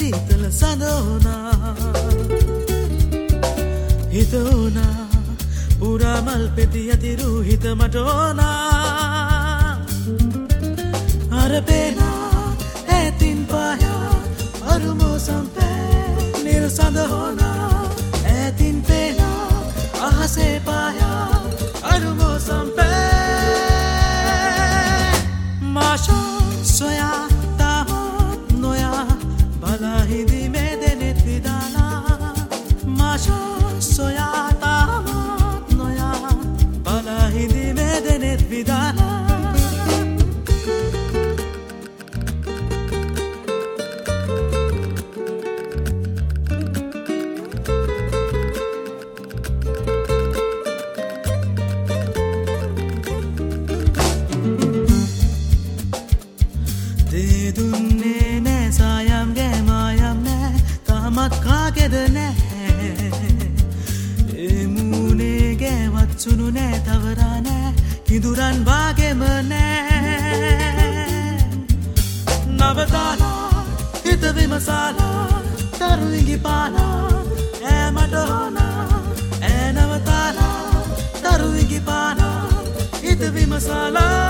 සීතල සඳෝනා හිතෝනා පුරා මල් පෙති ඇතිරු හිත මට ඕනා අර පේනා ඇතින් පායා අරුමෝ සම්පෑ නිර සඳෝනා ඇතින් පේනා අහසේ පායා අරුමෝ සම්පෑ මාෂා සොයා තාමත් නොයා බලා හිඳීමේ දෙනෙත් විදාලා මාෂා සොයා තාමත් නොයා බලා හිඳීමේ දෙනෙත් විදාලා දුන්නේ නෑ සායම් ගේ මායම් නෑ තාමත් කාගෙද නෑ එමුනේ ගේ වත්සුණු නෑ තවරා නෑ කිඳුරන් වාගෙම නෑ නවතාලා හිත විමසාලා තරුවිඟි පාලා ඈ මට ඕනා ඈ නවතාලා තරුවිඟි පාලා හිත විමසාලා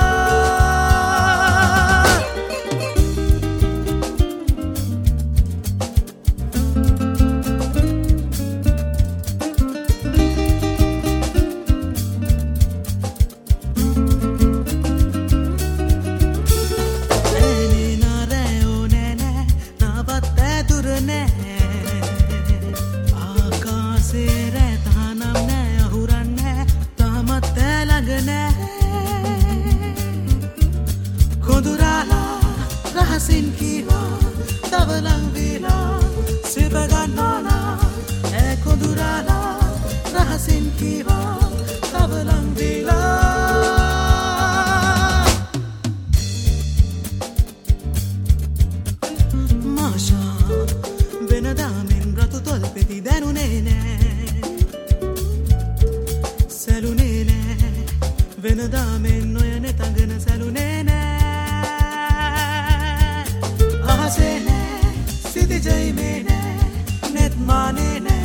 රහසින් කීවා තවලං වීලා සිප ගන්නෝනා ඈ කොඳුරාලා රහසින් කීවා තවලං වීලා මාෂා වෙනදාමෙන් රතු තොල් පෙති දැනුනේ නෑ සැලුනේ නෑ වෙනදාමෙන් ඔය නෙතඟන සැලුනේ නෑ ahase ne sidi jai me ne net mane ne